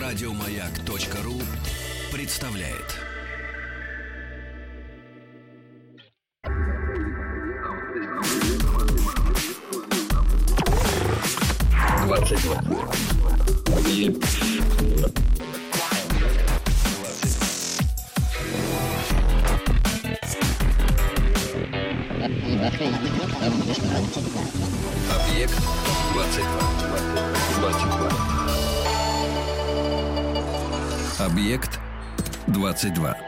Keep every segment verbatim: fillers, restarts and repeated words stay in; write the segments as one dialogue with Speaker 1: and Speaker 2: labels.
Speaker 1: Радиомаяк.ру представляет. двадцать два. Объект двадцать два. двадцать два. Объект двадцать два.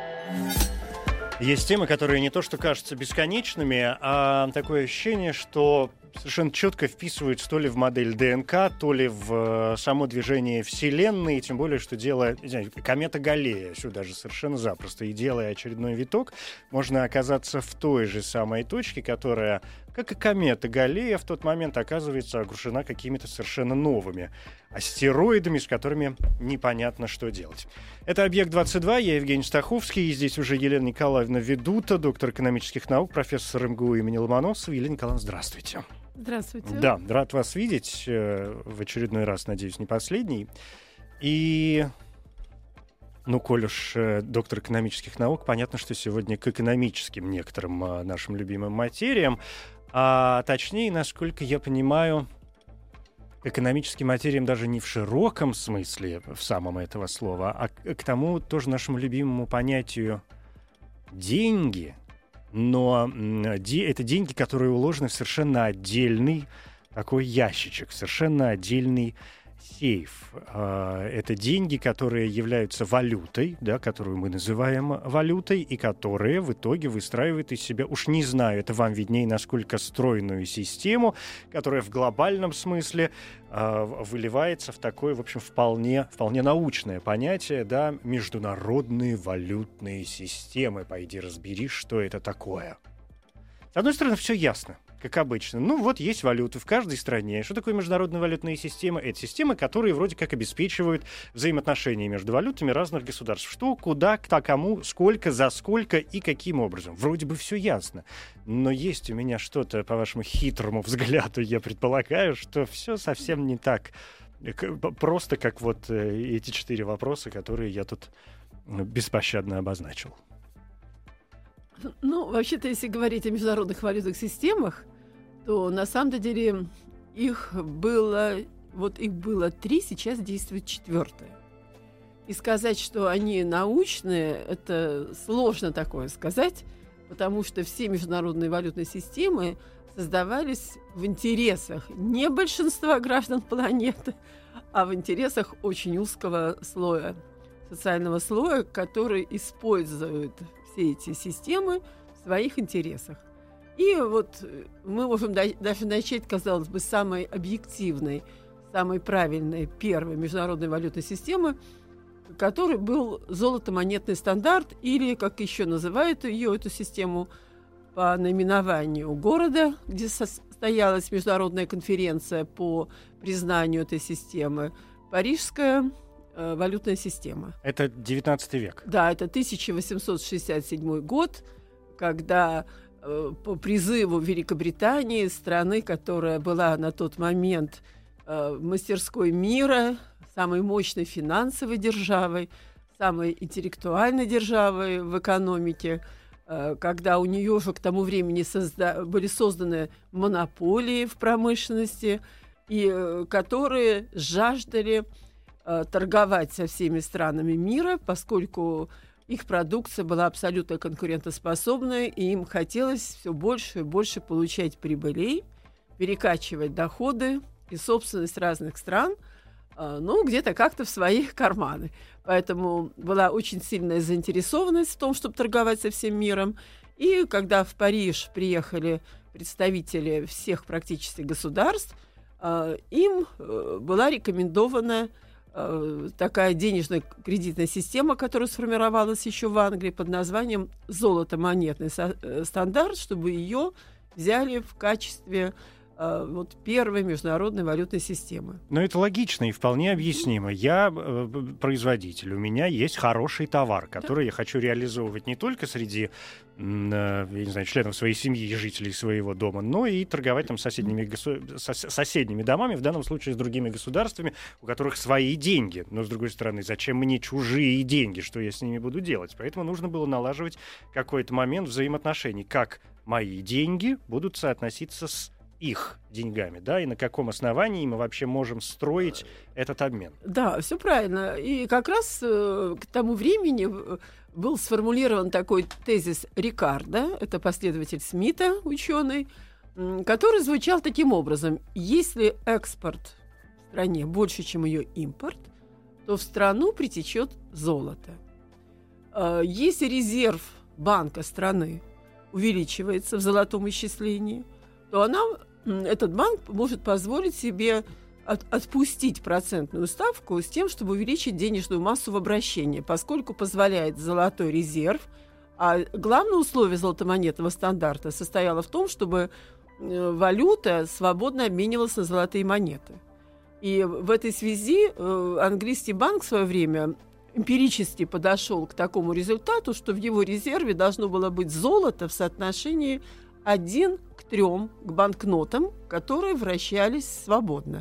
Speaker 2: Есть темы, которые не то что кажутся бесконечными, а такое ощущение, что совершенно четко вписываются то ли в модель ДНК, то ли в само движение Вселенной, тем более, что делая, не знаю, комета Галлея сюда же совершенно запросто, и делая очередной виток, можно оказаться в той же самой точке, которая, как и комета Галлея, в тот момент оказывается окружена какими-то совершенно новыми астероидами, с которыми непонятно, что делать. Это «Объект двадцать два», я Евгений Стаховский, и здесь уже Елена Николаевна Ведута, доктор экономических наук, профессор эм гэ у имени Ломоносова. Елена Николаевна, здравствуйте.
Speaker 3: Здравствуйте.
Speaker 2: Да, рад вас видеть э, в очередной раз, надеюсь, не последний. И, ну, коль уж э, доктор экономических наук, понятно, что сегодня к экономическим некоторым э, нашим любимым материям, а точнее, насколько я понимаю, к экономическим материям даже не в широком смысле, в самом этого слова, а к, к тому тоже нашему любимому понятию «деньги». Но де- это деньги, которые уложены в совершенно отдельный такой ящичек, совершенно отдельный сейф. Это деньги, которые являются валютой, да, которую мы называем валютой, и которые в итоге выстраивают из себя, уж не знаю, это вам виднее, насколько стройную систему, которая в глобальном смысле э, выливается в такое, в общем, вполне, вполне научное понятие, да, международные валютные системы. Пойди разбери, что это такое. С одной стороны, все ясно. Как обычно. Ну, вот есть валюты в каждой стране. Что такое международная валютная система? Это системы, которые вроде как обеспечивают взаимоотношения между валютами разных государств. Что, куда, кто, кому, сколько, за сколько и каким образом. Вроде бы все ясно. Но есть у меня что-то, по вашему хитрому взгляду, я предполагаю, что все совсем не так просто, как вот эти четыре вопроса, которые я тут беспощадно обозначил.
Speaker 3: Ну, вообще-то, если говорить о международных валютных системах, то на самом деле их было, вот их было три, сейчас действует четвертая. И сказать, что они научные, это сложно такое сказать, потому что все международные валютные системы создавались в интересах не большинства граждан планеты, а в интересах очень узкого слоя, социального слоя, который использует все эти системы в своих интересах. И вот мы можем даже начать, казалось бы, с самой объективной, самой правильной первой международной валютной системы, которой был золотомонетный стандарт, или, как еще называют ее, эту систему, по наименованию города, где состоялась международная конференция по признанию этой системы, Парижская валютная система.
Speaker 2: Это девятнадцатый век.
Speaker 3: Да, это тысяча восемьсот шестьдесят седьмой год, когда э, по призыву Великобритании, страны, которая была на тот момент э, мастерской мира, самой мощной финансовой державой, самой интеллектуальной державой в экономике, э, когда у нее уже к тому времени созда- были созданы монополии в промышленности, и э, которые жаждали торговать со всеми странами мира, поскольку их продукция была абсолютно конкурентоспособной, и им хотелось все больше и больше получать прибылей, перекачивать доходы и собственность разных стран, ну, где-то как-то в свои карманы. Поэтому была очень сильная заинтересованность в том, чтобы торговать со всем миром. И когда в Париж приехали представители всех практически государств, им была рекомендована такая денежно-кредитная система, которая сформировалась еще в Англии под названием золотомонетный стандарт, чтобы ее взяли в качестве вот первой международной валютной системы.
Speaker 2: Но это логично и вполне объяснимо. Я э, производитель, у меня есть хороший товар, который да. я хочу реализовывать не только среди э, я не знаю, членов своей семьи и жителей своего дома, но и торговать там с соседними, госу... со- соседними домами, в данном случае с другими государствами, у которых свои деньги. Но, с другой стороны, зачем мне чужие деньги? Что я с ними буду делать? Поэтому нужно было налаживать какой-то момент взаимоотношений, как мои деньги будут соотноситься с их деньгами, да, и на каком основании мы вообще можем строить этот обмен.
Speaker 3: Да, все правильно. И как раз э, к тому времени был сформулирован такой тезис Рикардо, это последователь Смита, ученый, который звучал таким образом: если экспорт в стране больше, чем ее импорт, то в страну притечет золото. Э, если резерв банка страны увеличивается в золотом исчислении, то она этот банк может позволить себе от, отпустить процентную ставку с тем, чтобы увеличить денежную массу в обращении, поскольку позволяет золотой резерв. А главное условие золотомонетного стандарта состояло в том, чтобы валюта свободно обменивалась на золотые монеты. И в этой связи английский банк в свое время эмпирически подошел к такому результату, что в его резерве должно было быть золото в соотношении один к трем, к банкнотам, которые вращались свободно.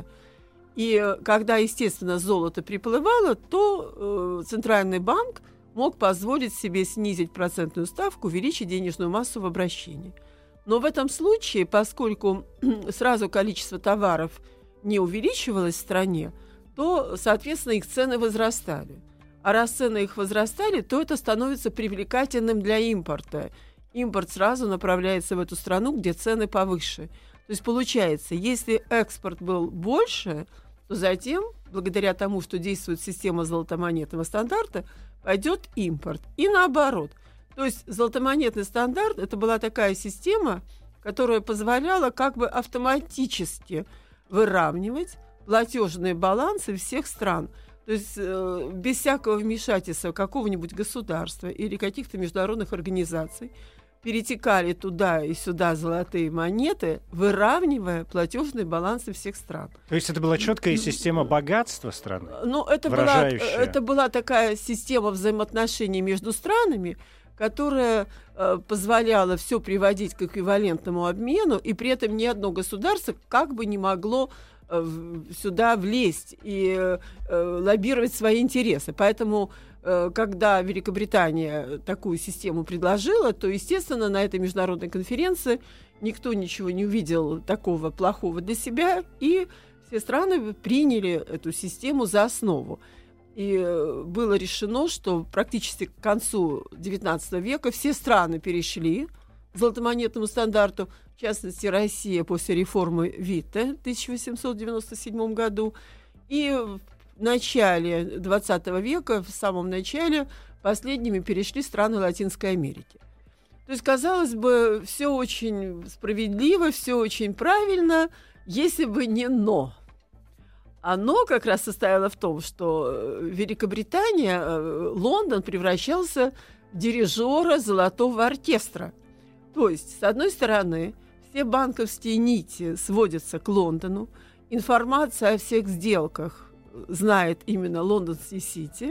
Speaker 3: И когда, естественно, золото приплывало, то э, Центральный банк мог позволить себе снизить процентную ставку, увеличить денежную массу в обращении. Но в этом случае, поскольку сразу количество товаров не увеличивалось в стране, то, соответственно, их цены возрастали. А раз цены их возрастали, то это становится привлекательным для импорта. Импорт сразу направляется в эту страну, где цены повыше. То есть получается, если экспорт был больше, то затем, благодаря тому, что действует система золотомонетного стандарта, пойдет импорт. И наоборот. То есть золотомонетный стандарт – это была такая система, которая позволяла как бы автоматически выравнивать платежные балансы всех стран. То есть э, без всякого вмешательства какого-нибудь государства или каких-то международных организаций перетекали туда и сюда золотые монеты, выравнивая платежные балансы всех стран.
Speaker 2: То есть это была четкая система богатства страны?
Speaker 3: Ну, это была, это была такая система взаимоотношений между странами, которая э, позволяла все приводить к эквивалентному обмену, и при этом ни одно государство как бы не могло э, сюда влезть и э, лоббировать свои интересы. Поэтому когда Великобритания такую систему предложила, то, естественно, на этой международной конференции никто ничего не увидел такого плохого для себя, и все страны приняли эту систему за основу. И было решено, что практически к концу девятнадцатого века все страны перешли к золотомонетному стандарту, в частности, Россия после реформы Витте в тысяча восемьсот девяносто седьмом году, и в начале двадцатого века, в самом начале, последними перешли страны Латинской Америки. То есть, казалось бы, все очень справедливо, все очень правильно, если бы не «но». А «но» как раз состояло в том, что Великобритания, Лондон превращался в дирижера золотого оркестра. То есть, с одной стороны, все банковские нити сводятся к Лондону, информация о всех сделках знает именно Лондонский Сити,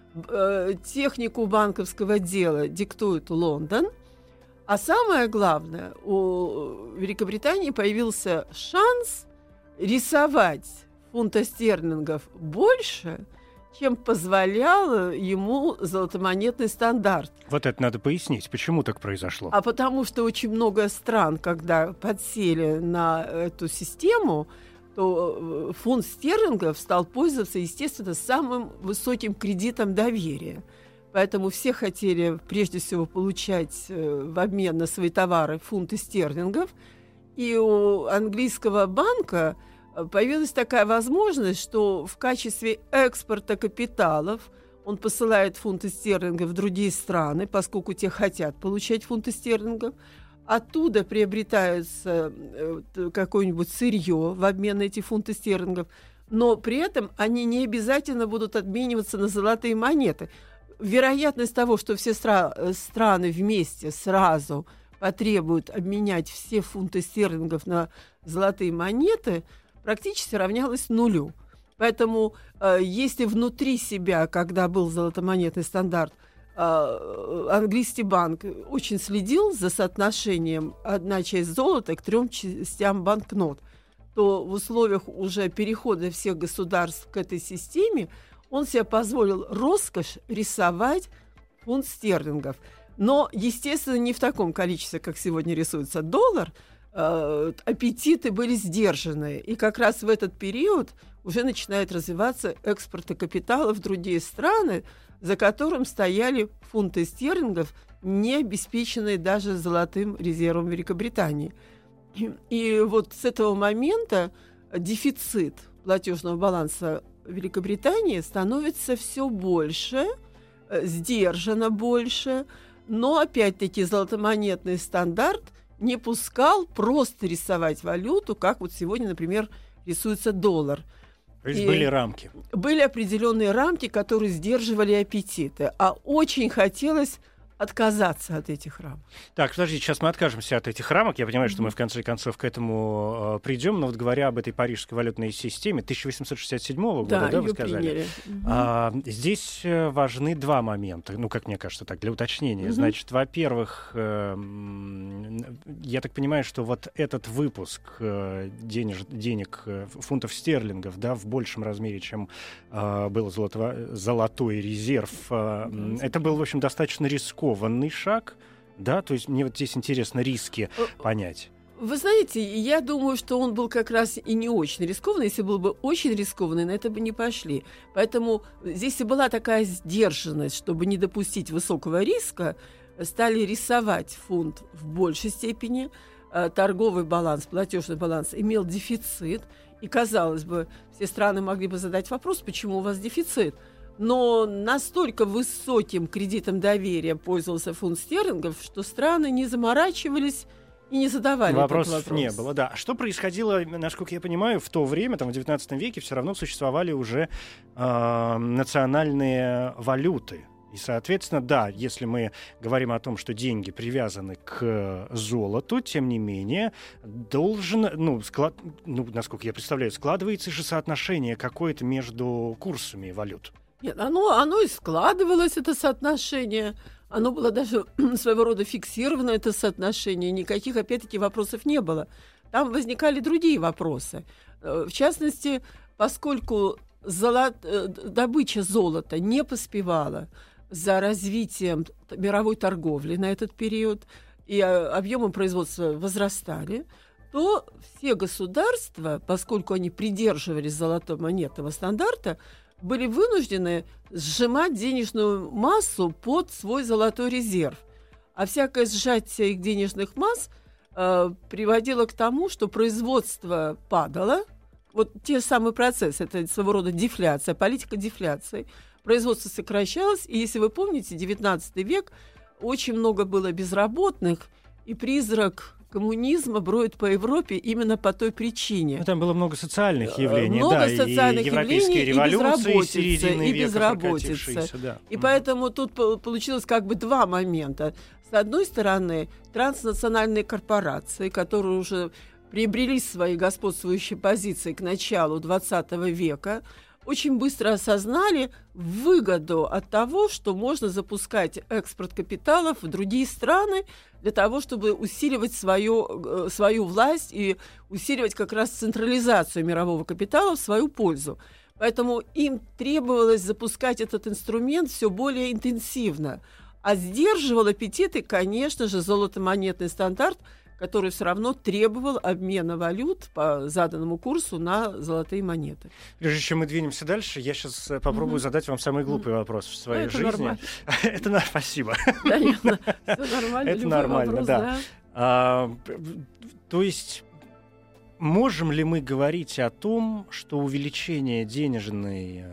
Speaker 3: технику банковского дела диктует Лондон, а самое главное, у Великобритании появился шанс рисовать фунта стерлингов больше, чем позволял ему золотомонетный стандарт.
Speaker 2: Вот это надо пояснить, почему так произошло.
Speaker 3: А потому что очень много стран, когда подсели на эту систему, то фунт стерлингов стал пользоваться, естественно, самым высоким кредитом доверия. Поэтому все хотели, прежде всего, получать в обмен на свои товары фунты стерлингов. И у английского банка появилась такая возможность, что в качестве экспорта капиталов он посылает фунты стерлингов в другие страны, поскольку те хотят получать фунты стерлингов. Оттуда приобретается какое-нибудь сырье в обмен на эти фунты стерлингов, но при этом они не обязательно будут обмениваться на золотые монеты. Вероятность того, что все стра- страны вместе сразу потребуют обменять все фунты стерлингов на золотые монеты, практически равнялось нулю. Поэтому, э, если внутри себя, когда был золотомонетный стандарт, э, английский банк очень следил за соотношением одна часть золота к трем частям банкнот, то в условиях уже перехода всех государств к этой системе он себе позволил роскошь рисовать фунт стерлингов. Но, естественно, не в таком количестве, как сегодня рисуется доллар. Э, аппетиты были сдержаны. И как раз в этот период уже начинает развиваться экспорт капитала в другие страны, за которым стояли фунты стерлингов, не обеспеченные даже золотым резервом Великобритании. И, и вот с этого момента дефицит платежного баланса Великобритании становится все больше, э, сдержанно больше, но опять-таки золотомонетный стандарт не пускал просто рисовать валюту, как вот сегодня, например, рисуется доллар.
Speaker 2: То есть
Speaker 3: И
Speaker 2: были рамки.
Speaker 3: Были определенные рамки, которые сдерживали аппетиты, а очень хотелось отказаться от этих рамок.
Speaker 2: Так, подождите, сейчас мы откажемся от этих рамок. Я понимаю, mm-hmm. что мы в конце концов к этому э, придем, но вот говоря об этой парижской валютной системе тысяча восемьсот шестьдесят седьмого года,
Speaker 3: да,
Speaker 2: да, вы сказали?
Speaker 3: Mm-hmm.
Speaker 2: А, здесь важны два момента, ну, как мне кажется, так, для уточнения. Mm-hmm. Значит, во-первых, э, я так понимаю, что вот этот выпуск э, денеж, денег, э, фунтов стерлингов, да, в большем размере, чем э, был золото, золотой резерв, э, mm-hmm. это был, в общем, достаточно рискованный шаг, да, то есть мне вот здесь интересно риски понять.
Speaker 3: Вы знаете, я думаю, что он был как раз и не очень рискованный. Если был бы очень рискованный, на это бы не пошли. Поэтому здесь и была такая сдержанность, чтобы не допустить высокого риска, стали рисовать фунт в большей степени. Торговый баланс, платежный баланс имел дефицит. И, казалось бы, все страны могли бы задать вопрос, почему у вас дефицит. Но настолько высоким кредитом доверия пользовался фунт стерлингов, что страны не заморачивались и не задавали
Speaker 2: Вопросов
Speaker 3: этот вопрос.
Speaker 2: не было, да. Что происходило, насколько я понимаю, в то время, там, в девятнадцатом веке, все равно существовали уже э, национальные валюты. И, соответственно, да, если мы говорим о том, что деньги привязаны к золоту, тем не менее, должен, ну, склад, ну насколько я представляю, складывается же соотношение какое-то между курсами валют.
Speaker 3: Нет, оно, оно и складывалось, это соотношение. Оно было даже своего рода фиксировано, это соотношение. Никаких, опять-таки, вопросов не было. Там возникали другие вопросы. В частности, поскольку золот... добыча золота не поспевала за развитием мировой торговли на этот период, и объемы производства возрастали, то все государства, поскольку они придерживались золотомонетного стандарта, были вынуждены сжимать денежную массу под свой золотой резерв. А всякое сжатие их денежных масс э, приводило к тому, что производство падало. Вот те самые процессы, это своего рода дефляция, политика дефляции. Производство сокращалось, и если вы помните, девятнадцатый век, очень много было безработных, и призрак коммунизма броет по Европе именно по той причине.
Speaker 2: Ну, там было много социальных явлений,
Speaker 3: много
Speaker 2: да,
Speaker 3: социальных
Speaker 2: и европейские
Speaker 3: явлений,
Speaker 2: революции
Speaker 3: и
Speaker 2: середины
Speaker 3: и
Speaker 2: века
Speaker 3: безработица.
Speaker 2: Да.
Speaker 3: И mm-hmm. поэтому тут получилось как бы два момента. С одной стороны, транснациональные корпорации, которые уже приобрели свои господствующие позиции к началу двадцатого века, очень быстро осознали выгоду от того, что можно запускать экспорт капиталов в другие страны для того, чтобы усиливать свою, свою власть и усиливать как раз централизацию мирового капитала в свою пользу. Поэтому им требовалось запускать этот инструмент все более интенсивно. А сдерживал аппетиты, конечно же, золотомонетный стандарт, который все равно требовал обмена валют по заданному курсу на золотые монеты.
Speaker 2: Прежде чем мы двинемся дальше, я сейчас попробую mm-hmm. задать вам самый глупый mm-hmm. вопрос в своей
Speaker 3: это
Speaker 2: жизни.
Speaker 3: Нормально.
Speaker 2: Это нормально, спасибо.
Speaker 3: Да, все нормально.
Speaker 2: Это нормально, да. То есть можем ли мы говорить о том, что увеличение денежной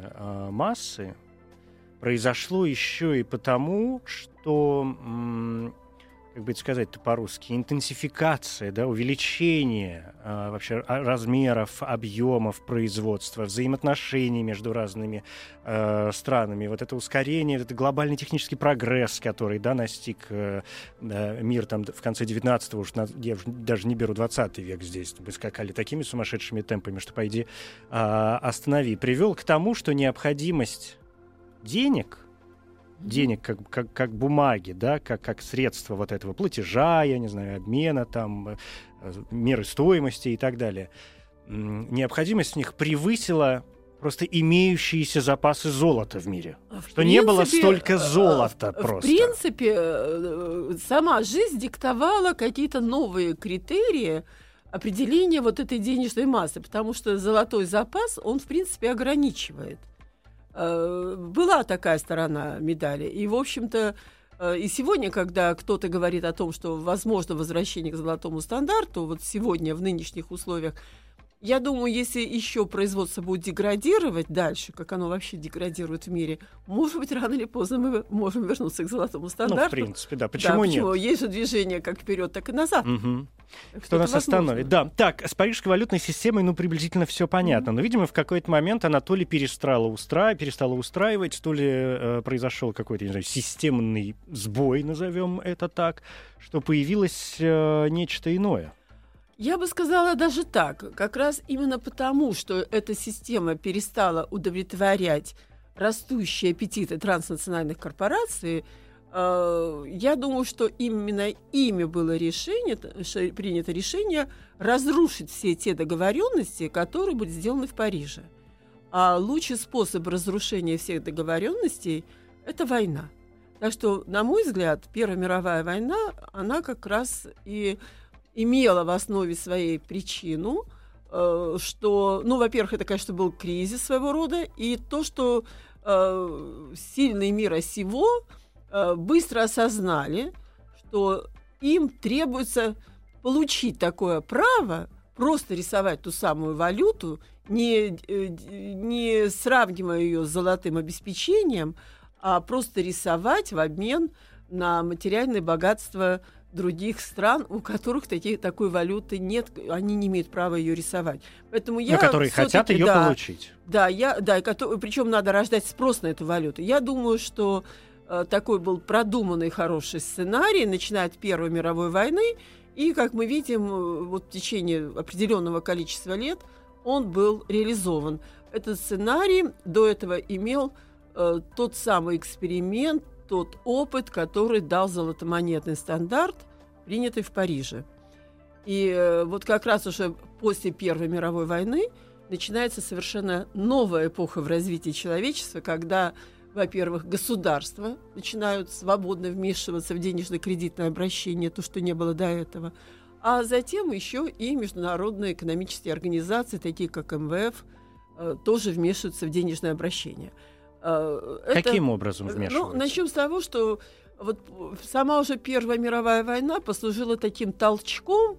Speaker 2: массы произошло еще и потому, что как бы это сказать-то по-русски, интенсификация, да, увеличение а, вообще размеров, объемов производства, взаимоотношений между разными а, странами, вот это ускорение, это глобальный технический прогресс, который, да, настиг а, да, мир там в конце девятнадцатого, уж на, я уж даже не беру двадцатый век здесь, мы скакали такими сумасшедшими темпами, что пойди а, останови, привел к тому, что необходимость денег, денег как, как, как бумаги, да, как, как средство вот этого платежа, я не знаю, обмена, там, меры стоимости и так далее. Необходимость в них превысила просто имеющиеся запасы золота в мире. В что принципе, не было столько золота
Speaker 3: в,
Speaker 2: просто.
Speaker 3: В принципе, сама жизнь диктовала какие-то новые критерии определения вот этой денежной массы, потому что золотой запас, он, в принципе, ограничивает. Была такая сторона медали. И, в общем-то, и сегодня, когда кто-то говорит о том, что возможно возвращение к золотому стандарту, вот сегодня в нынешних условиях, я думаю, если еще производство будет деградировать дальше, как оно вообще деградирует в мире, может быть, рано или поздно мы можем вернуться к золотому стандарту.
Speaker 2: Ну, в принципе, да. Почему
Speaker 3: да,
Speaker 2: нет?
Speaker 3: Почему? Есть же движение как вперед, так и назад.
Speaker 2: Угу. Кто нас возможно. Остановит? Да. Так, с парижской валютной системой, ну, приблизительно все понятно. Mm-hmm. Но, видимо, в какой-то момент она то ли перестала, устра... перестала устраивать, то ли э, произошел какой-то, не знаю, системный сбой, назовем это так, что появилось э, нечто иное.
Speaker 3: Я бы сказала даже так. Как раз именно потому, что эта система перестала удовлетворять растущие аппетиты транснациональных корпораций, э, я думаю, что именно ими было решение, принято решение разрушить все те договоренности, которые были сделаны в Париже. А лучший способ разрушения всех договоренностей – это война. Так что, на мой взгляд, Первая мировая война, она как раз и имела в основе своей причину, э, что, ну, во-первых, это, конечно, был кризис своего рода, и то, что э, сильные мира сего э, быстро осознали, что им требуется получить такое право просто рисовать ту самую валюту, не, не сравнивая ее с золотым обеспечением, а просто рисовать в обмен на материальное богатство других стран, у которых такие, такой валюты нет, они не имеют права ее рисовать. Поэтому я
Speaker 2: но которые хотят ее
Speaker 3: да,
Speaker 2: получить. Да,
Speaker 3: я, да, причем надо рождать спрос на эту валюту. Я думаю, что э, такой был продуманный хороший сценарий, начиная от Первой мировой войны, и, как мы видим, вот в течение определенного количества лет он был реализован. Этот сценарий до этого имел э, тот самый эксперимент, тот опыт, который дал золотомонетный стандарт, принятый в Париже. И э, вот как раз уже после Первой мировой войны начинается совершенно новая эпоха в развитии человечества, когда, во-первых, государства начинают свободно вмешиваться в денежно-кредитное обращение, то, что не было до этого, а затем еще и международные экономические организации, такие как эм вэ эф, э, тоже вмешиваются в денежное обращение.
Speaker 2: Это, каким образом вмешиваются?
Speaker 3: Ну, начнем с того, что вот сама уже Первая мировая война послужила таким толчком,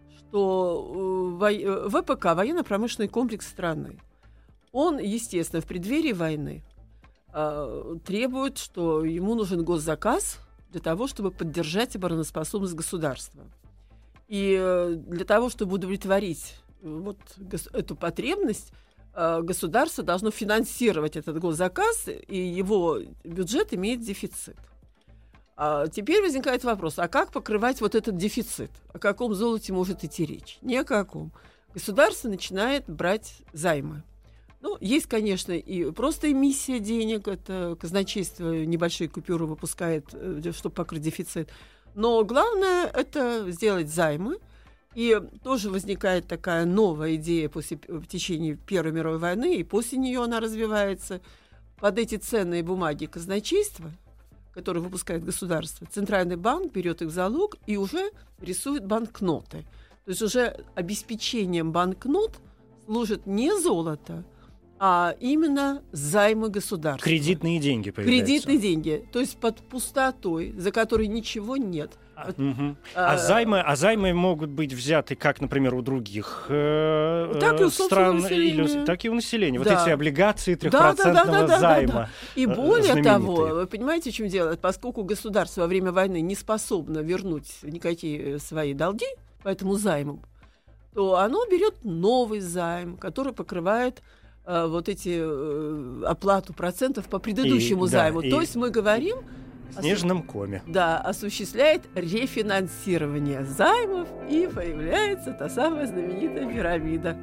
Speaker 3: что вэ пэ ка, военно-промышленный комплекс страны, он, естественно, в преддверии войны э, требует, что ему нужен госзаказ для того, чтобы поддержать обороноспособность государства. И э, для того, чтобы удовлетворить вот, гос- эту потребность, государство должно финансировать этот госзаказ, и его бюджет имеет дефицит. А теперь возникает вопрос, а как покрывать вот этот дефицит? О каком золоте может идти речь? Ни о каком. Государство начинает брать займы. Ну, есть, конечно, и просто эмиссия денег, это казначейство небольшие купюры выпускает, чтобы покрыть дефицит. Но главное – это сделать займы. И тоже возникает такая новая идея после, в течение Первой мировой войны, и после нее она развивается. Под эти ценные бумаги казначейства, которые выпускает государство, Центральный банк берет их в залог и уже рисует банкноты. То есть уже обеспечением банкнот служит не золото, а именно займы государства.
Speaker 2: Кредитные деньги появляются.
Speaker 3: Кредитные деньги. То есть под пустотой, за которой ничего нет.
Speaker 2: А, угу. а, займы, а займы могут быть взяты как, например, у других э,
Speaker 3: так и у
Speaker 2: стран, или, так и у населения.
Speaker 3: Да.
Speaker 2: Вот эти облигации трехпроцентного
Speaker 3: да, да, да,
Speaker 2: займа.
Speaker 3: Да, да, да. И более того, вы понимаете, в чем дело? Поскольку государство во время войны не способно вернуть никакие свои долги по этому займу, то оно берет новый займ, который покрывает э, вот эти э, оплату процентов по предыдущему и, займу. Да, то и... есть мы говорим...
Speaker 2: В снежном коме.
Speaker 3: Да, осуществляет рефинансирование займов, и появляется та самая знаменитая пирамида.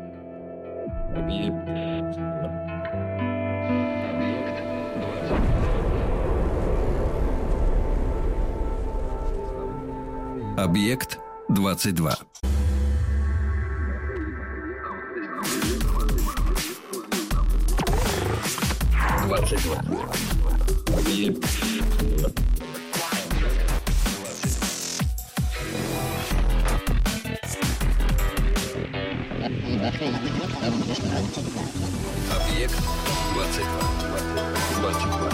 Speaker 1: Объект двадцать два. двадцать два. Объект. Объект двадцать два. двадцать два.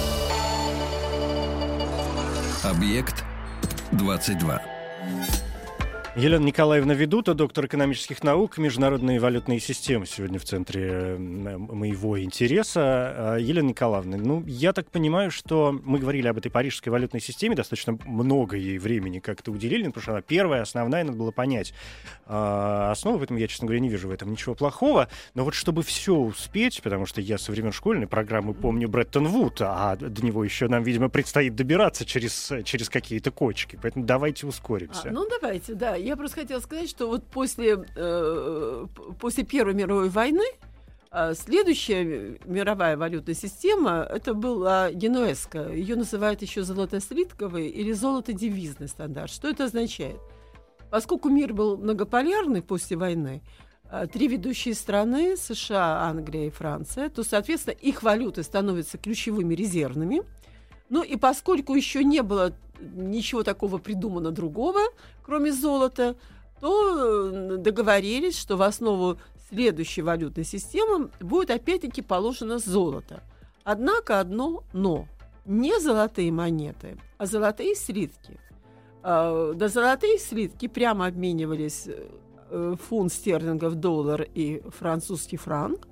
Speaker 1: Объект двадцать два.
Speaker 2: Елена Николаевна Ведута, доктор экономических наук, международные валютные системы, сегодня в центре моего интереса. Елена Николаевна, ну, я так понимаю, что мы говорили об этой парижской валютной системе, достаточно много ей времени как-то уделили, потому что она первая, основная, надо было понять основу, поэтому я, честно говоря, не вижу в этом ничего плохого. Но вот чтобы все успеть, потому что я со времен школьной программы помню Бреттон Вуд, а до него еще нам, видимо, предстоит добираться через, через какие-то кочки, поэтому давайте ускоримся.
Speaker 3: А, ну, давайте, да. Я просто хотела сказать, что вот после, э, после Первой мировой войны э, следующая мировая валютная система — это была генуэзская. Ее называют еще золотослитковый или золотодевизный стандарт. Что это означает? Поскольку мир был многополярный после войны, э, три ведущие страны — США, Англия и Франция, то, соответственно, их валюты становятся ключевыми резервными. Ну и поскольку еще не было ничего такого придумано другого, кроме золота, то договорились, что в основу следующей валютной системы будет опять-таки положено золото. Однако одно «но». Не золотые монеты, а золотые слитки. На золотые слитки прямо обменивались фунт стерлингов, доллар и французский франк.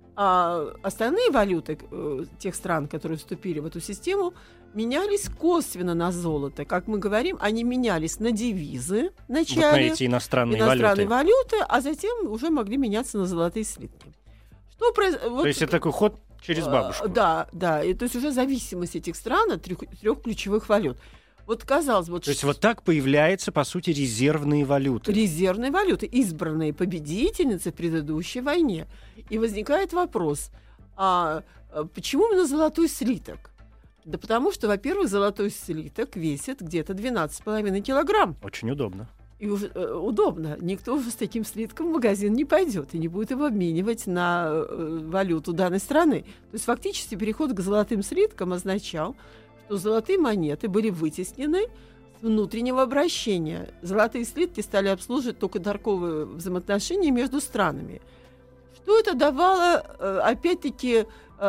Speaker 3: А остальные валюты тех стран, которые вступили в эту систему, менялись косвенно на золото. Как мы говорим, они менялись на девизы вначале,
Speaker 2: вот на эти иностранные,
Speaker 3: иностранные
Speaker 2: валюты.
Speaker 3: валюты, а затем уже могли меняться на золотые слитки. Что произ...
Speaker 2: То
Speaker 3: вот...
Speaker 2: есть это такой ход через бабушку.
Speaker 3: Да, да. И, то есть уже зависимость этих стран от трех, трех ключевых валют. Вот казалось бы... Вот
Speaker 2: то есть вот так появляются, по сути, резервные валюты.
Speaker 3: Резервные валюты, избранные победительницы в предыдущей войне. И возникает вопрос, а почему именно золотой слиток? Да потому что, во-первых, золотой слиток весит где-то двенадцать с половиной килограмм.
Speaker 2: Очень удобно.
Speaker 3: И уже, э, удобно. Никто уже с таким слитком в магазин не пойдет и не будет его обменивать на э, валюту данной страны. То есть фактически переход к золотым слиткам означал, что золотые монеты были вытеснены с внутреннего обращения. Золотые слитки стали обслуживать только торговые взаимоотношения между странами. Что это давало, э, опять-таки,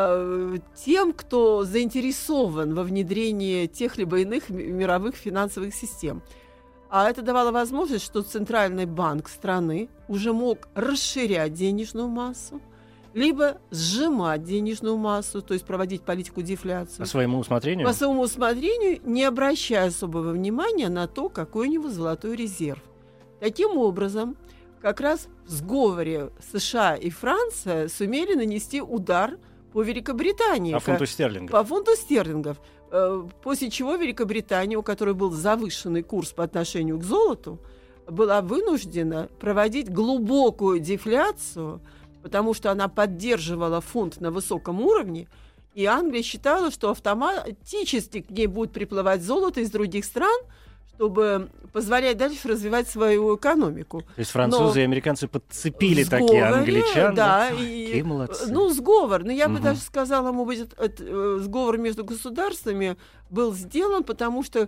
Speaker 3: тем, кто заинтересован во внедрении тех либо иных мировых финансовых систем. А это давало возможность, что Центральный банк страны уже мог расширять денежную массу, либо сжимать денежную массу, то есть проводить политику дефляции.
Speaker 2: По своему усмотрению?
Speaker 3: По своему усмотрению, не обращая особого внимания на то, какой у него золотой резерв. Таким образом, как раз в сговоре США и Франция сумели нанести удар по Великобритании.
Speaker 2: По фунту стерлингов.
Speaker 3: По фунту стерлингов. После чего Великобритания, у которой был завышенный курс по отношению к золоту, была вынуждена проводить глубокую дефляцию, потому что она поддерживала фунт на высоком уровне, и Англия считала, что автоматически к ней будет приплывать золото из других стран, чтобы позволять дальше развивать свою экономику.
Speaker 2: То есть французы
Speaker 3: Но
Speaker 2: и американцы подцепили такие англичан.
Speaker 3: Да,
Speaker 2: да?
Speaker 3: и,
Speaker 2: Какие молодцы.
Speaker 3: Ну, сговор. Но я угу. бы даже сказала, может быть, это, это, сговор между государствами был сделан, потому что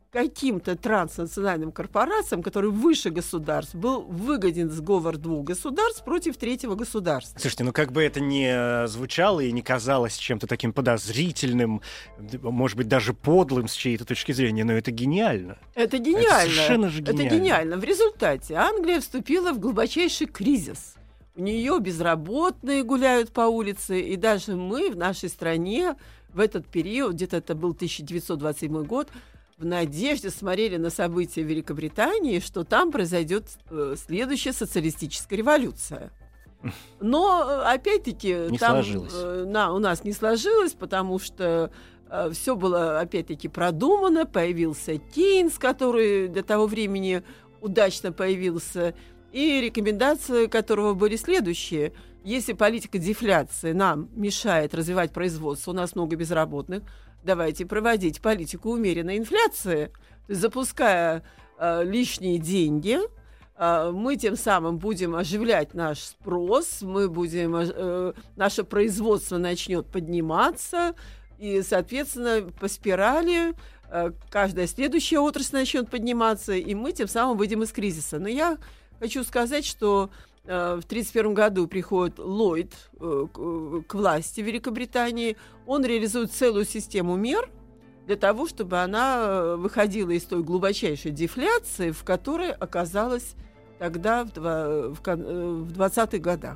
Speaker 3: каким-то транснациональным корпорациям, которые выше государств, был выгоден сговор двух государств против третьего государства.
Speaker 2: Слушайте, ну как бы это ни звучало и не казалось чем-то таким подозрительным, может быть, даже подлым с чьей-то точки зрения, но это гениально.
Speaker 3: Это гениально.
Speaker 2: Это совершенно же гениально.
Speaker 3: Это гениально. В результате Англия вступила в глубочайший кризис. У нее безработные гуляют по улице, и даже мы в нашей стране в этот период, где-то это был тысяча девятьсот двадцать седьмой год, в надежде смотрели на события в Великобритании, что там произойдет э, следующая социалистическая революция. Но, опять-таки,
Speaker 2: не
Speaker 3: там
Speaker 2: э,
Speaker 3: на, у нас не сложилось, потому что э, все было, опять-таки, продумано. Появился Кейнс, который до того времени удачно появился, и рекомендации которого были следующие. Если политика дефляции нам мешает развивать производство, у нас много безработных, давайте проводить политику умеренной инфляции, то есть запуская э, лишние деньги, э, мы тем самым будем оживлять наш спрос, мы будем, э, наше производство начнет подниматься, и, соответственно, по спирали э, каждая следующая отрасль начнет подниматься, и мы тем самым выйдем из кризиса. Но я хочу сказать, что в тысяча девятьсот тридцать первом году приходит Ллойд э, к, к власти Великобритании. Он реализует целую систему мер для того, чтобы она выходила из той глубочайшей дефляции, в которой оказалась тогда в, в, в двадцатых годах.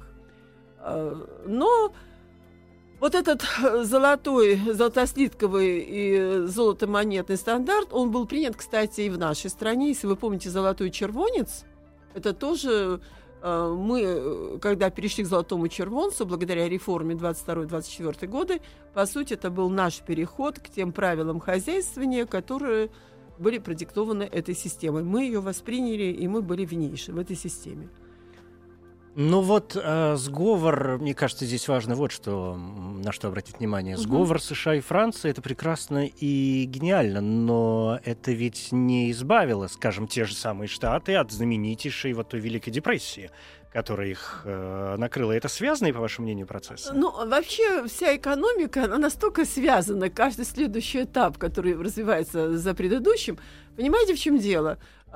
Speaker 3: Но вот этот золотой, золотослитковый и золотомонетный стандарт, он был принят, кстати, и в нашей стране. Если вы помните золотой червонец, это тоже... Мы, когда перешли к золотому червонцу, благодаря реформе двадцать второй двадцать четвёртый годы, по сути, это был наш переход к тем правилам хозяйствования, которые были продиктованы этой системой. Мы ее восприняли, и мы были в ней, в этой системе.
Speaker 2: Ну вот э, сговор, мне кажется, здесь важно вот что, на что обратить внимание. Сговор угу. США и Франции — это прекрасно и гениально, но это ведь не избавило, скажем, те же самые Штаты от знаменитейшей вот той Великой депрессии, которая их э, накрыла. Это связанные, по вашему мнению, процессы?
Speaker 3: Ну, вообще вся экономика, она настолько связана, каждый следующий этап, который развивается за предыдущим. Понимаете, в чем дело?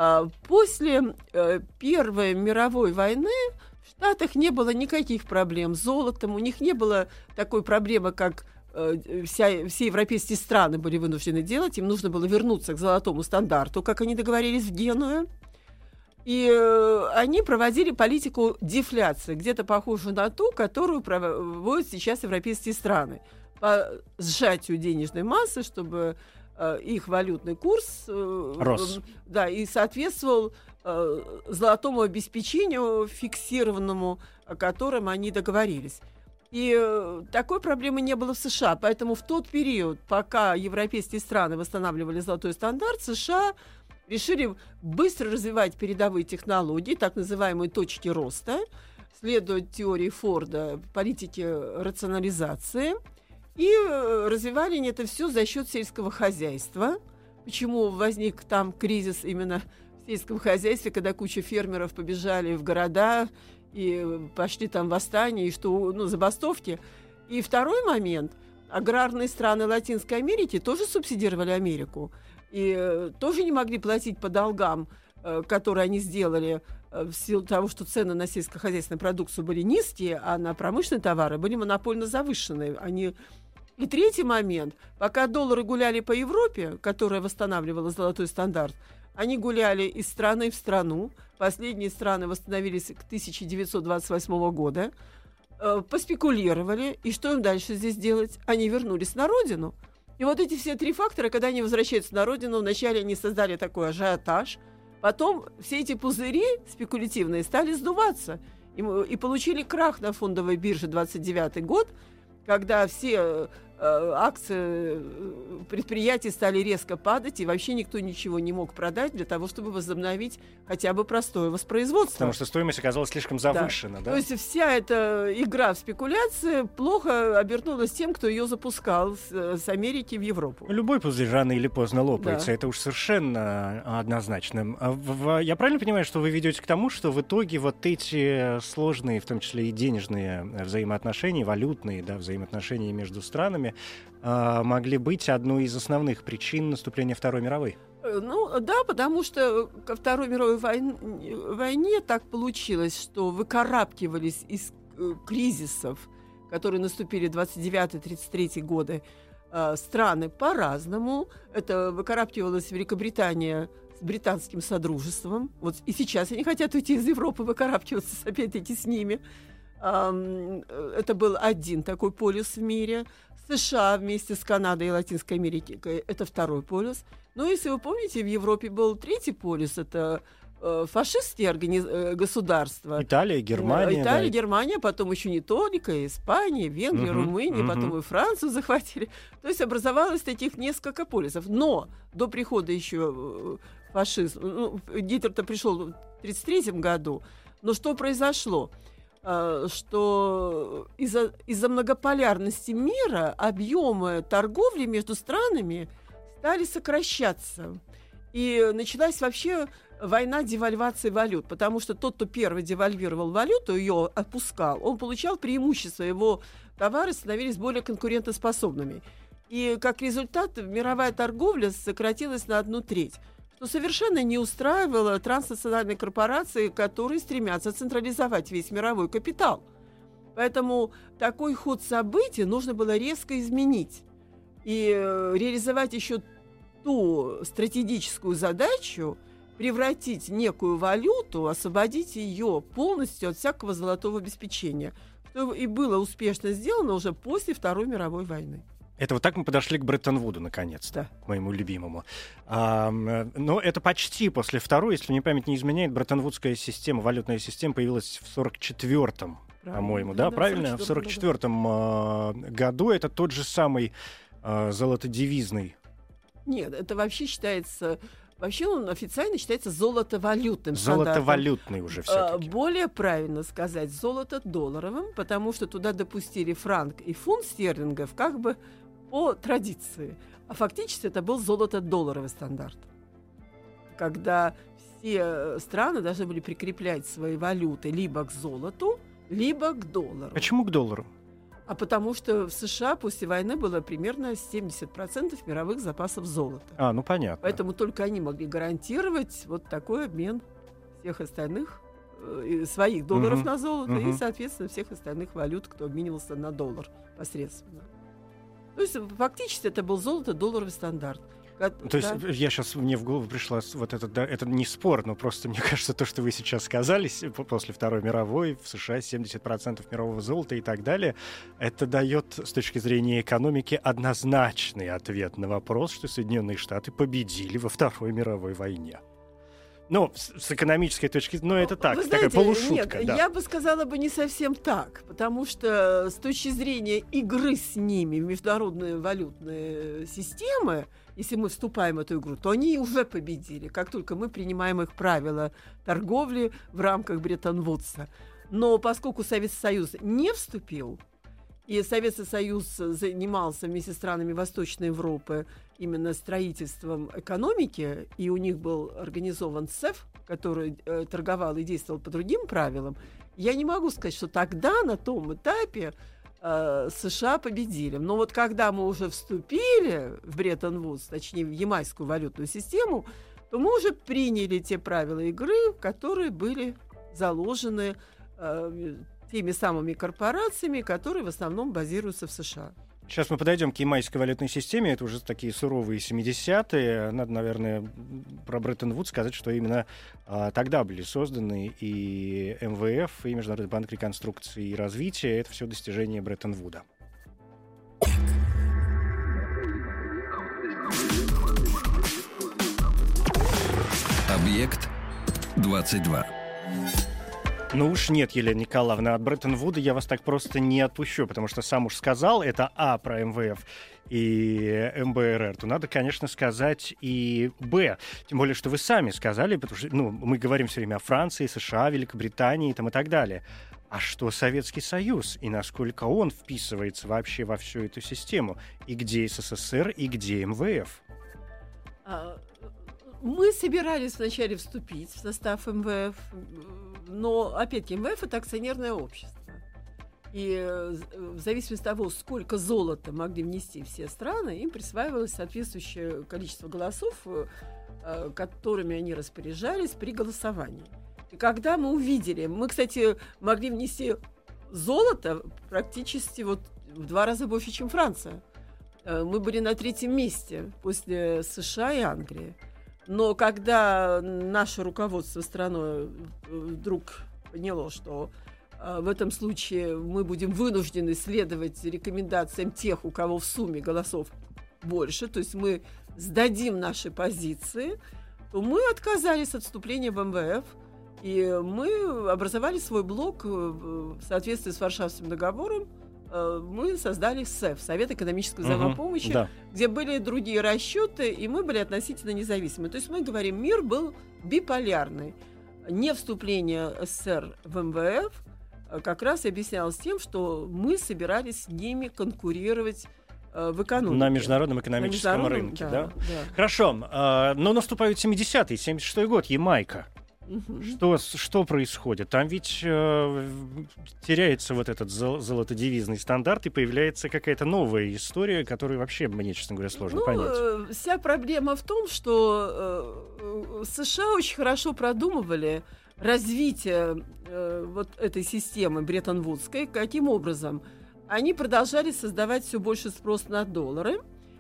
Speaker 3: После э, Первой мировой войны в Штатах не было никаких проблем с золотом, у них не было такой проблемы, как э, вся, все европейские страны были вынуждены делать, им нужно было вернуться к золотому стандарту, как они договорились в Генуе. И э, они проводили политику дефляции, где-то похожую на ту, которую проводят сейчас европейские страны, по сжатию денежной массы, чтобы э, их валютный курс э,
Speaker 2: рос.
Speaker 3: Э, да, и соответствовал э, золотому обеспечению фиксированному, о котором они договорились. И э, такой проблемы не было в США. Поэтому в тот период, пока европейские страны восстанавливали золотой стандарт, США решили быстро развивать передовые технологии, так называемые точки роста, следуя теории Форда, политики рационализации, и развивали они это все за счет сельского хозяйства. Почему возник там кризис именно в сельском хозяйстве, когда куча фермеров побежали в города и пошли там восстания, и что, ну, забастовки. И второй момент. Аграрные страны Латинской Америки тоже субсидировали Америку. И э, тоже не могли платить по долгам, э, которые они сделали э, в силу того, что цены на сельскохозяйственную продукцию были низкие, а на промышленные товары были монопольно завышенные. Они... И третий момент. Пока доллары гуляли по Европе, которая восстанавливала золотой стандарт, они гуляли из страны в страну. Последние страны восстановились к тысяча девятьсот двадцать восьмого года. Э, поспекулировали. И что им дальше здесь делать? Они вернулись на родину. И вот эти все три фактора, когда они возвращаются на родину, вначале они создали такой ажиотаж, потом все эти пузыри спекулятивные стали сдуваться. И, и получили крах на фондовой бирже двадцать девятый год, когда все э, акции предприятий стали резко падать, и вообще никто ничего не мог продать для того, чтобы возобновить хотя бы простое воспроизводство.
Speaker 2: Потому что стоимость оказалась слишком завышена, да? да?
Speaker 3: То есть вся эта игра в спекуляции плохо обернулась тем, кто ее запускал с, с Америки в Европу.
Speaker 2: Любой пузырь рано или поздно лопается, да. Это уж совершенно однозначно. Я правильно понимаю, что вы ведете к тому, что в итоге вот эти сложные, в том числе и денежные взаимоотношения, валютные, да, взаимоотношения между странами могли быть одной из основных причин наступления Второй мировой?
Speaker 3: Ну, да, потому что ко Второй мировой войне, войне так получилось, что выкарабкивались из э, кризисов, которые наступили в двадцать девятый тридцать третий годы, э, страны по-разному. Это выкарабкивалась Великобритания с британским содружеством. Вот и сейчас они хотят уйти из Европы, выкарабкиваться опять-таки с ними. Э, это был один такой полюс в мире. США вместе с Канадой и Латинской Америкой – это второй полюс. Но если вы помните, в Европе был третий полюс – это э, фашистские организ... э, государства.
Speaker 2: Италия, Германия.
Speaker 3: Италия,
Speaker 2: да.
Speaker 3: Германия, потом еще не только, Испания, Венгрия, угу, Румыния, угу. потом и Францию захватили. То есть образовалось таких несколько полюсов. Но до прихода еще фашизма, ну, Гитлер-то пришел в тысяча девятьсот тридцать третьем году, но что произошло? Что из-за, из-за многополярности мира объемы торговли между странами стали сокращаться. И началась вообще война девальвации валют, потому что тот, кто первый девальвировал валюту, ее опускал, он получал преимущество, его товары становились более конкурентоспособными. И как результат мировая торговля сократилась на одну треть, что совершенно не устраивало транснациональные корпорации, которые стремятся централизовать весь мировой капитал. Поэтому такой ход событий нужно было резко изменить и реализовать еще ту стратегическую задачу, превратить некую валюту, освободить ее полностью от всякого золотого обеспечения, что и было успешно сделано уже после Второй мировой войны.
Speaker 2: Это вот так мы подошли к Бреттон-Вуду, наконец-то,
Speaker 3: да.
Speaker 2: к моему любимому. А, но это почти после второй, если мне память не изменяет, Бреттон-Вудская система, валютная система появилась в сорок четвёртом, по-моему, да, да правильно? В сорок четвёртом а, году. Это тот же самый а, золотодевизный.
Speaker 3: Нет, это вообще считается... Вообще он официально считается золотовалютным стандартом.
Speaker 2: Золотовалютный уже все-таки.
Speaker 3: Более правильно сказать золото-долларовым, потому что туда допустили франк и фунт стерлингов как бы по традиции. А фактически это был золото-долларовый стандарт. Когда все страны должны были прикреплять свои валюты либо к золоту, либо к доллару.
Speaker 2: Почему к доллару?
Speaker 3: А потому что в США после войны было примерно семьдесят процентов мировых запасов золота.
Speaker 2: А, ну понятно.
Speaker 3: Поэтому только они могли гарантировать вот такой обмен всех остальных, э, своих долларов uh-huh. на золото uh-huh. и, соответственно, всех остальных валют, кто обменивался на доллар посредственно. То есть фактически это был золото-долларовый стандарт.
Speaker 2: То да. есть я сейчас, мне в голову пришла вот это, да, это не спор, но просто мне кажется, то, что вы сейчас сказали, после Второй мировой в США семьдесят процентов мирового золота и так далее, это дает с точки зрения экономики однозначный ответ на вопрос, что Соединенные Штаты победили во Второй мировой войне. Ну, с, с экономической точки зрения, ну, это так,
Speaker 3: Вы
Speaker 2: такая
Speaker 3: знаете,
Speaker 2: полушутка.
Speaker 3: Нет,
Speaker 2: да.
Speaker 3: я бы сказала бы не совсем так, потому что с точки зрения игры с ними в международные валютные системы, если мы вступаем в эту игру, то они уже победили, как только мы принимаем их правила торговли в рамках Бреттон-Вудса. Но поскольку Советский Союз не вступил, и Советский Союз занимался вместе с странами Восточной Европы именно строительством экономики, и у них был организован СЭФ, который э, торговал и действовал по другим правилам, я не могу сказать, что тогда, на том этапе, э, США победили. Но вот когда мы уже вступили в Бреттон-Вудс, точнее, в ямайскую валютную систему, то мы уже приняли те правила игры, которые были заложены э, теми самыми корпорациями, которые в основном базируются в США.
Speaker 2: Сейчас мы подойдем к ямайской валютной системе. Это уже такие суровые семидесятые. Надо, наверное, про Бреттон-Вудс сказать, что именно а, тогда были созданы и эм вэ эф, и Международный банк реконструкции и развития. Это все достижения Бреттон-Вуда.
Speaker 1: Объект двадцать два.
Speaker 2: Ну уж нет, Елена Николаевна, от Бреттон-Вуда я вас так просто не отпущу, потому что сам уж сказал, это А про эм вэ эф и эм бэ эр эр, то надо, конечно, сказать и Б. Тем более, что вы сами сказали, потому что ну, мы говорим все время о Франции, США, Великобритании там, и так далее. А что Советский Союз? И насколько он вписывается вообще во всю эту систему? И где эс эс эс эр, и где эм вэ эф?
Speaker 3: Мы собирались вначале вступить в состав эм вэ эф, но, опять-таки, эм вэ эф — это акционерное общество. И в зависимости от того, сколько золота могли внести все страны, им присваивалось соответствующее количество голосов э, которыми они распоряжались при голосовании. И когда мы увидели, мы, кстати, могли внести золото практически вот в два раза больше, чем Франция. Э, мы были на третьем месте после США и Англии. Но когда наше руководство страной вдруг поняло, что э, в этом случае мы будем вынуждены следовать рекомендациям тех, у кого в сумме голосов больше, то есть мы сдадим наши позиции, то мы отказались от вступления в эм вэ эф, и мы образовали свой блок в соответствии с Варшавским договором. Мы создали СЭФ, Совет экономической взаимопомощи, uh-huh, да. где были другие расчеты, и мы были относительно независимы. То есть мы говорим, мир был биполярный. Не вступление СССР в эм вэ эф как раз объяснялось тем, что мы собирались с ними конкурировать в экономике.
Speaker 2: На международном экономическом
Speaker 3: На
Speaker 2: рынке,
Speaker 3: да,
Speaker 2: да?
Speaker 3: да.
Speaker 2: Хорошо, но наступают семидесятые, семьдесят шестой год, Ямайка. Угу. Что, что происходит? Там ведь э, теряется вот этот зол- золотодевизный стандарт, и появляется какая-то новая история, которую вообще мне, честно говоря, сложно
Speaker 3: ну,
Speaker 2: понять.
Speaker 3: Э, вся проблема в том, что э, США очень хорошо продумывали развитие э, вот этой системы Бреттон-Вудской. Каким образом? Они продолжали создавать все больше спрос на доллары.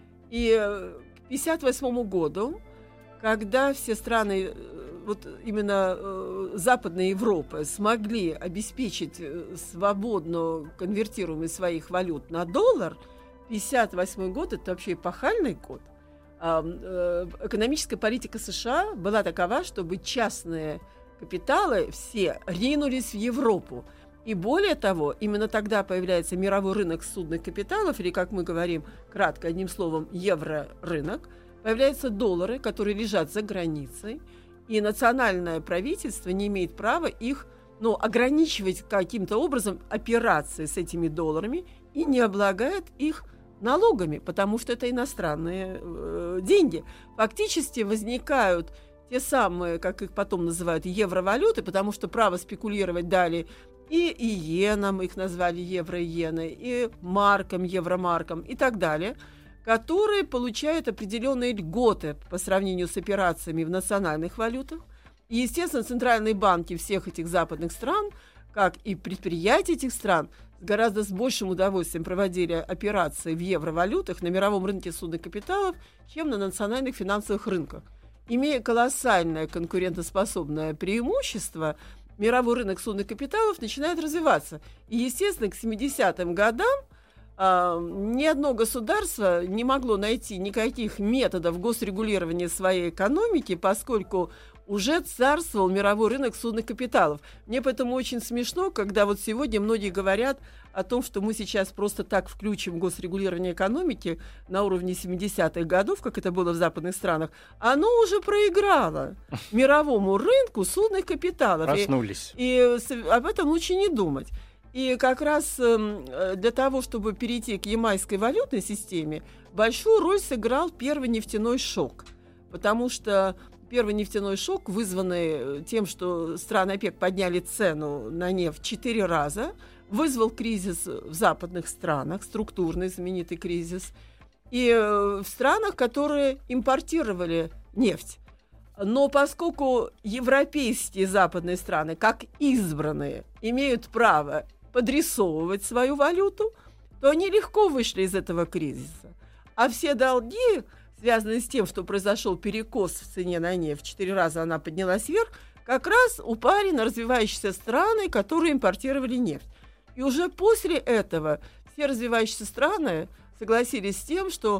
Speaker 3: И к пятьдесят восьмому году, когда все страны вот именно э, Западной Европы смогли обеспечить свободную конвертируемость своих валют на доллар, пятьдесят восьмой год – это вообще эпохальный год. Э, э, экономическая политика США была такова, чтобы частные капиталы все ринулись в Европу. И более того, именно тогда появляется мировой рынок судных капиталов, или, как мы говорим кратко, одним словом, еврорынок. Появляются доллары, которые лежат за границей, и национальное правительство не имеет права их, ну, ограничивать каким-то образом операции с этими долларами и не облагает их налогами, потому что это иностранные э, деньги. Фактически возникают те самые, как их потом называют, евровалюты, потому что право спекулировать дали и иенам, их назвали евро-иены, и маркам, евромаркам и так далее, которые получают определенные льготы по сравнению с операциями в национальных валютах. И, естественно, центральные банки всех этих западных стран, как и предприятия этих стран, гораздо с большим удовольствием проводили операции в евровалютах на мировом рынке судных капиталов, чем на национальных финансовых рынках. Имея колоссальное конкурентоспособное преимущество, мировой рынок судных капиталов начинает развиваться. И, естественно, к семидесятым годам а, ни одно государство не могло найти никаких методов госрегулирования своей экономики, поскольку уже царствовал мировой рынок судных капиталов. Мне поэтому очень смешно, когда вот сегодня многие говорят о том, что мы сейчас просто так включим госрегулирование экономики на уровне семидесятых годов, как это было в западных странах. Оно уже проиграло мировому рынку судных капиталов.
Speaker 2: Проснулись.
Speaker 3: И, и об этом лучше не думать. И как раз э, для того, чтобы перейти к ямайской валютной системе, большую роль сыграл первый нефтяной шок. Потому что первый нефтяной шок, вызванный тем, что страны ОПЕК подняли цену на нефть четыре раза, вызвал кризис в западных странах, структурный знаменитый кризис, и в странах, которые импортировали нефть. Но поскольку европейские западные страны, как избранные, имеют право подрисовывать свою валюту, то они легко вышли из этого кризиса. А все долги, связанные с тем, что произошел перекос в цене на нефть, четыре раза она поднялась вверх, как раз упали на развивающиеся страны, которые импортировали нефть. И уже после этого все развивающиеся страны согласились с тем, что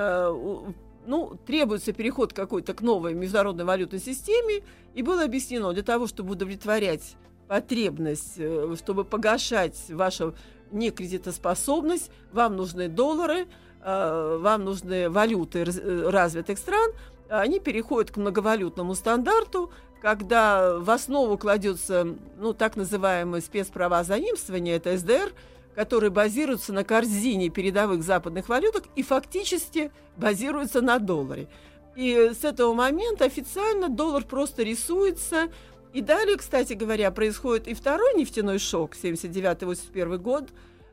Speaker 3: э, ну, требуется переход какой-то к новой международной валютной системе, и было объяснено, для того, чтобы удовлетворять потребность, э, чтобы погашать вашу некредитоспособность, вам нужны доллары, э, вам нужны валюты раз, развитых стран, они переходят к многовалютному стандарту, когда в основу кладется, ну, так называемые спецправа заимствования, это эс дэ эр, которые базируются на корзине передовых западных валюток и фактически базируются на долларе. И с этого момента официально доллар просто рисуется. И далее, кстати говоря, происходит и второй нефтяной шок, семьдесят девятый — восемьдесят первый год,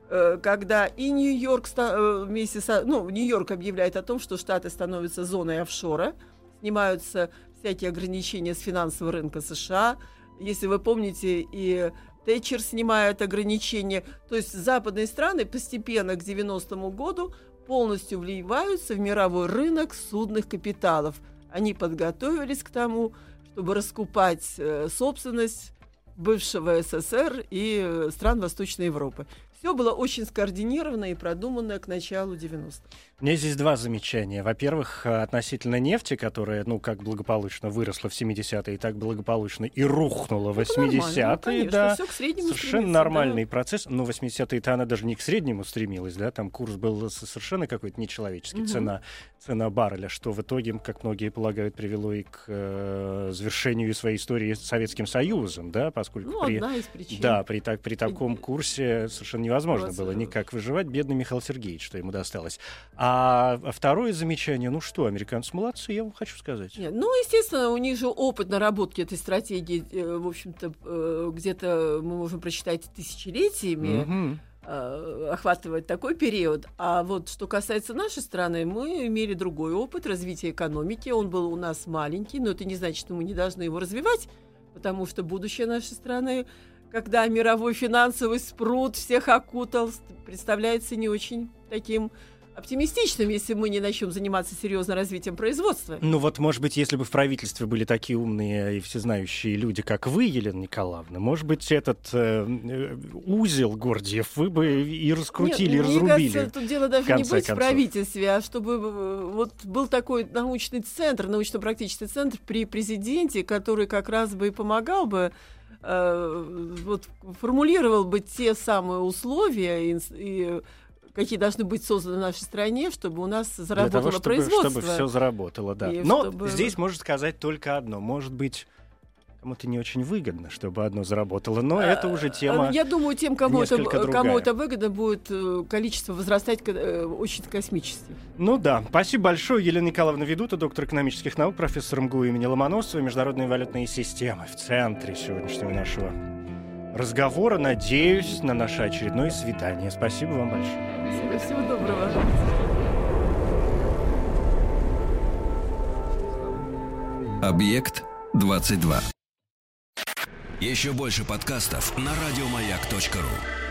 Speaker 3: когда и Нью-Йорк вместе со, ну, Нью-Йорк объявляет о том, что Штаты становятся зоной офшора, снимаются всякие ограничения с финансового рынка США. Если вы помните, и Тэтчер снимает ограничения. То есть западные страны постепенно к девяностому году полностью вливаются в мировой рынок судных капиталов. Они подготовились к тому, чтобы раскупать э, собственность бывшего СССР и э, стран Восточной Европы. Все было очень скоординировано и продумано к началу девяностых.
Speaker 2: У меня здесь два замечания. Во-первых, относительно нефти, которая, ну, как благополучно выросла в семидесятые, и так благополучно и рухнула в восьмидесятые. Ну, конечно,
Speaker 3: да, все к среднему
Speaker 2: совершенно нормальный да. процесс. Но в восьмидесятые-то она даже не к среднему стремилась, да, там курс был совершенно какой-то нечеловеческий, угу. цена, цена барреля, что в итоге, как многие полагают, привело и к э, завершению своей истории с Советским Союзом, да, поскольку
Speaker 3: ну,
Speaker 2: при,
Speaker 3: одна из причин.
Speaker 2: Да, при, так, при таком курсе совершенно невозможно было никак выживать. Бедный Михаил Сергеевич, что ему досталось. А второе замечание, ну что, американцы молодцы, я вам хочу сказать.
Speaker 3: Нет, ну, естественно, у них же опыт наработки этой стратегии, в общем-то, где-то мы можем прочитать тысячелетиями, mm-hmm. охватывает такой период. А вот что касается нашей страны, мы имели другой опыт развития экономики. Он был у нас маленький, но это не значит, что мы не должны его развивать, потому что будущее нашей страны, когда мировой финансовый спрут всех окутал, представляется не очень таким оптимистичным, если мы не начнем заниматься серьезно развитием производства.
Speaker 2: Ну вот, может быть, если бы в правительстве были такие умные и всезнающие люди, как вы, Елена Николаевна, может быть, этот э, узел Гордиев вы бы и раскрутили,
Speaker 3: Нет,
Speaker 2: и разрубили.
Speaker 3: Мне кажется, тут дело даже не быть концов. в правительстве, а чтобы вот был такой научный центр, научно-практический центр при президенте, который как раз бы и помогал бы, э, вот, формулировал бы те самые условия и, и какие должны быть созданы в нашей стране, чтобы у нас заработало
Speaker 2: Для того, чтобы,
Speaker 3: производство.
Speaker 2: Чтобы все заработало, да.
Speaker 3: И
Speaker 2: Но
Speaker 3: чтобы...
Speaker 2: здесь можно сказать только одно. Может быть, кому-то не очень выгодно, чтобы одно заработало, но а, это уже тема.
Speaker 3: Я думаю, тем, кому это,
Speaker 2: другая.
Speaker 3: кому это выгодно, будет количество возрастать очень космически.
Speaker 2: Ну да. Спасибо большое. Елена Николаевна Ведута, доктор экономических наук, профессор МГУ имени Ломоносова, международные валютные системы в центре сегодняшнего нашего разговора. Надеюсь на наше очередное свидание. Спасибо вам большое.
Speaker 3: Всего, всего доброго.
Speaker 1: Объект двадцать два. Еще больше подкастов на радиомаяк точка ру.